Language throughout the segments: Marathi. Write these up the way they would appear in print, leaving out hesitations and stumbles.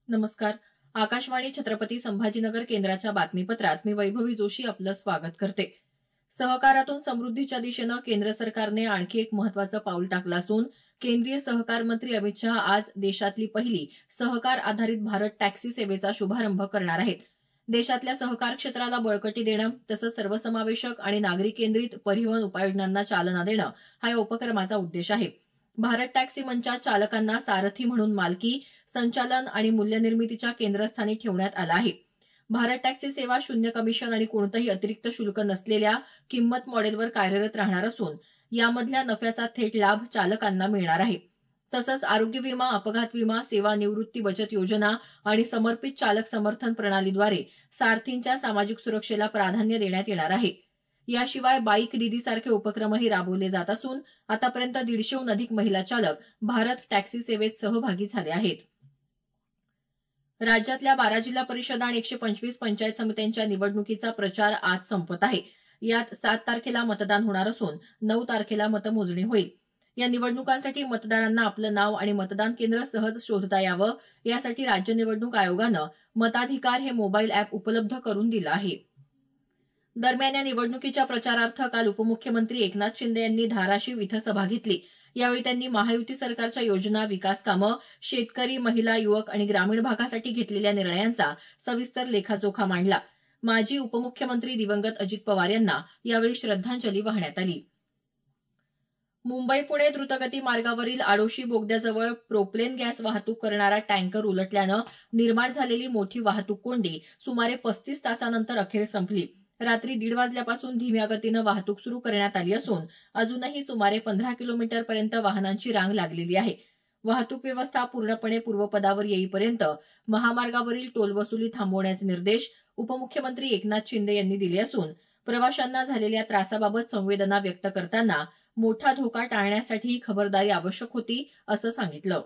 नमस्कार. आकाशवाणी छत्रपती संभाजीनगर केंद्राच्या बातमीपत्रात मी वैभवी जोशी आपलं स्वागत करते. सहकारातून समृद्धीच्या दिशेनं केंद्र सरकारने आणखी एक महत्त्वाचं पाऊल टाकलं असून केंद्रीय सहकार मंत्री अमित शहा आज देशातली पहिली सहकार आधारित भारत टॅक्सी सेवेचा शुभारंभ करणार आहेत. देशातल्या सहकार क्षेत्राला बळकटी देणं तसंच सर्वसमावेशक आणि नागरी केंद्रित परिवहन उपाययोजनांना चालना देणं हा या उपक्रमाचा उद्देश आहे. भारत टॅक्सी मंचात चालकांना सारथी म्हणून मालकी, संचालन आणि मूल्यनिर्मितीच्या केंद्रस्थानी ठेवण्यात आलं आहे. भारत टॅक्सी सेवा शून्य कमिशन आणि कोणतंही अतिरिक्त शुल्क नसलेल्या किंमत मॉडेलवर कार्यरत राहणार असून यामधल्या नफ्याचा थेट लाभ चालकांना मिळणार आहे. तसंच आरोग्य विमा, अपघात विमा, सेवानिवृत्ती बचत योजना आणि समर्पित चालक समर्थन प्रणालीद्वारे सारथींच्या सामाजिक सुरक्षेला प्राधान्य देण्यात येणार आहे. याशिवाय बाईक दीदीसारखे उपक्रमही राबवले जात असून आतापर्यंत 150हून अधिक महिला चालक भारत टॅक्सी सेवेत सहभागी झाले आहेत. राज्यातल्या 12 जिल्हा परिषद आणि 125 पंचायत समित्यांच्या निवडणुकीचा प्रचार आज संपत आहे. यात 7 तारखेला मतदान होणार असून 9 तारखेला मतमोजणी होईल. या निवडणुकांसाठी मतदारांना आपलं नाव आणि मतदान केंद्र सहज शोधता यावं यासाठी राज्य निवडणूक आयोगानं मताधिकार हे मोबाईल अॅप उपलब्ध करून दिलं आहे. दरम्यान या निवडणुकीच्या प्रचारार्थ काल उपमुख्यमंत्री एकनाथ शिंदे यांनी धाराशिव इथं सभा घेतली. यावेळी त्यांनी महायुती सरकारच्या योजना, विकास कामं, शेतकरी, महिला, युवक आणि ग्रामीण भागासाठी घेतलेल्या निर्णयांचा सविस्तर लेखाजोखा मांडला. माजी उपमुख्यमंत्री दिवंगत अजित पवार यांना यावेळी श्रद्धांजली वाहण्यात आली. मुंबई पुणे द्रुतगती मार्गावरील आडोशी बोगद्याजवळ प्रोपलेन गॅस वाहतूक करणारा टँकर उलटल्यानं निर्माण झालेली मोठी वाहतूक कोंडी सुमारे 35 तासानंतर अखेर संपली. रात्री 1:30 वाजल्यापासून धीम्या गतीनं वाहतूक सुरू करण्यात आली असून अजूनही सुमारे 15 किलोमीटरपर्यंत वाहनांची रांग लागलेली आहे. वाहतूक व्यवस्था पूर्णपणे पूर्वपदावर येईपर्यंत महामार्गावरील टोल वसुली थांबवण्याचे निर्देश उपमुख्यमंत्री एकनाथ शिंदे यांनी दिले असून प्रवाशांना झालेल्या त्रासाबाबत संवेदना व्यक्त करताना मोठा धोका टाळण्यासाठी ही खबरदारी आवश्यक होती असं सांगितलं.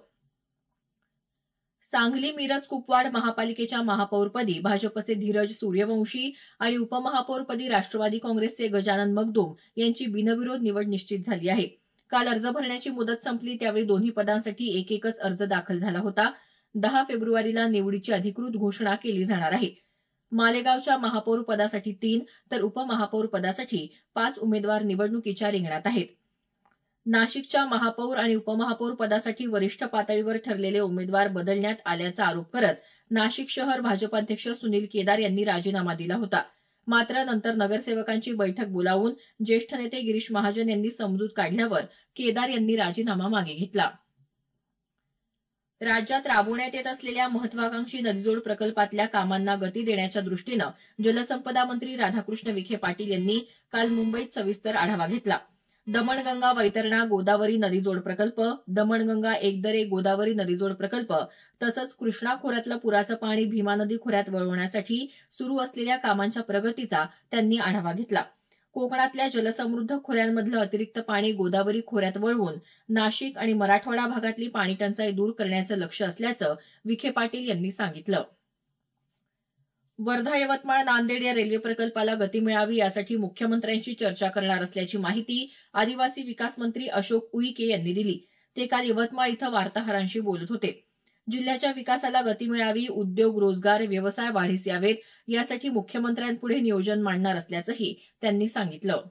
सांगली मिरज कुपवाड महापालिकेच्या महापौरपदी भाजपचे धीरज सूर्यवंशी आणि उपमहापौरपदी राष्ट्रवादी काँग्रेसचे गजानन मगदुम यांची बिनविरोध निवड निश्चित झाली आहे. काल अर्ज भरण्याची मुदत संपली त्यावेळी दोन्ही पदांसाठी एकच अर्ज दाखल झाला होता. 10 फेब्रुवारीला निवडीची अधिकृत घोषणा केली जाणार आहे. मालेगावच्या महापौर पदासाठी 3 तर उपमहापौर पदासाठी 5 उमेदवार निवडणुकीच्या रिंगणात आहेत. नाशिकच्या महापौर आणि उपमहापौर पदासाठी वरिष्ठ पातळीवर ठरलेले उमेदवार बदलण्यात आल्याचा आरोप करत नाशिक शहर भाजपाध्यक्ष सुनील केदार यांनी राजीनामा दिला होता. मात्र नंतर नगरसेवकांची बैठक बोलावून ज्येष्ठ नेते गिरीश महाजन यांनी समजूत काढल्यावर केदार यांनी राजीनामा मागे घेतला. राज्यात राबवण्यात येत असलेल्या महत्वाकांक्षी नदीजोड प्रकल्पातल्या कामांना गती देण्याच्या दृष्टीनं जलसंपदा मंत्री राधाकृष्ण विखे पाटील यांनी काल मुंबईत सविस्तर आढावा घेतला. दमणगंगा वैतरणा गोदावरी नदीजोड प्रकल्प, दमणगंगा एकदरे गोदावरी नदीजोड प्रकल्प तसंच कृष्णा खोऱ्यातलं पुराचं पाणी भीमा नदी खोऱ्यात वळवण्यासाठी सुरू असलेल्या कामांच्या प्रगतीचा त्यांनी आढावा घेतला. कोकणातल्या जलसमृद्ध खोऱ्यांमधलं अतिरिक्त पाणी गोदावरी खोऱ्यात वळवून नाशिक आणि मराठवाडा भागातली पाणीटंचाई दूर करण्याचं लक्ष्य असल्याचं विखे पाटील यांनी सांगितलं. वर्धा यवतमाळ नांदेड या रेल्वे प्रकल्पाला गती मिळावी यासाठी मुख्यमंत्र्यांशी चर्चा करणार असल्याची माहिती आदिवासी विकास मंत्री अशोक उईके यांनी दिली. ते काल यवतमाळ इथं वार्ताहरांशी बोलत होते. जिल्ह्याच्या विकासाला गती मिळावी, उद्योग, रोजगार, व्यवसाय वाढीस यावेत यासाठी मुख्यमंत्र्यांपुढे नियोजन मांडणार असल्याचंही त्यांनी सांगितलं.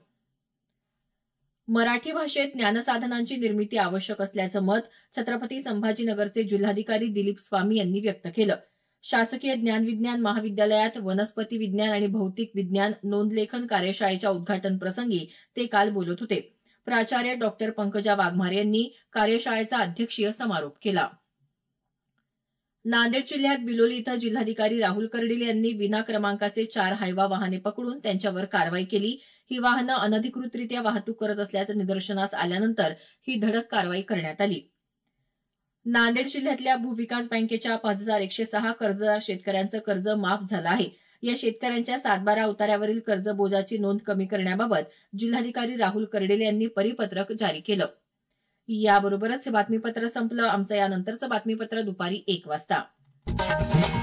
मराठी भाषेत ज्ञानसाधनांची निर्मिती आवश्यक असल्याचं मत छत्रपती संभाजीनगरचे जिल्हाधिकारी दिलीप स्वामी यांनी व्यक्त केलं. शासकीय ज्ञानविज्ञान महाविद्यालयात वनस्पती विज्ञान आणि भौतिक विज्ञान नोंदलेखन कार्यशाळेच्या उद्घाटन प्रसंगी ते काल बोलत होते. प्राचार्य डॉ. पंकजा वाघमारे यांनी कार्यशाळेचा अध्यक्षीय समारोप केला. नांदेड जिल्ह्यात बिलोली इथं जिल्हाधिकारी राहुल कर्डिले यांनी विना क्रमांकाचे 4 हायवा वाहने पकडून त्यांच्यावर कारवाई केली. ही वाहनं अनधिकृतरित्या वाहतूक करत असल्याचं निदर्शनास आल्यानंतर ही धडक कारवाई करण्यात आली. नांदेड जिल्ह्यातल्या भूविकास बँकेच्या 5106 कर्जदार शेतकऱ्यांचं कर्ज माफ झालं आहे. या शेतकऱ्यांच्या 7/12 उताऱ्यावरील कर्जबोजाची नोंद कमी करण्याबाबत जिल्हाधिकारी राहुल कर्डिले यांनी परिपत्रक जारी केलं. याबरोबरच हे बातमीपत्र संपलं. आमचं यानंतरचं बातमीपत्र दुपारी 1 वाजता.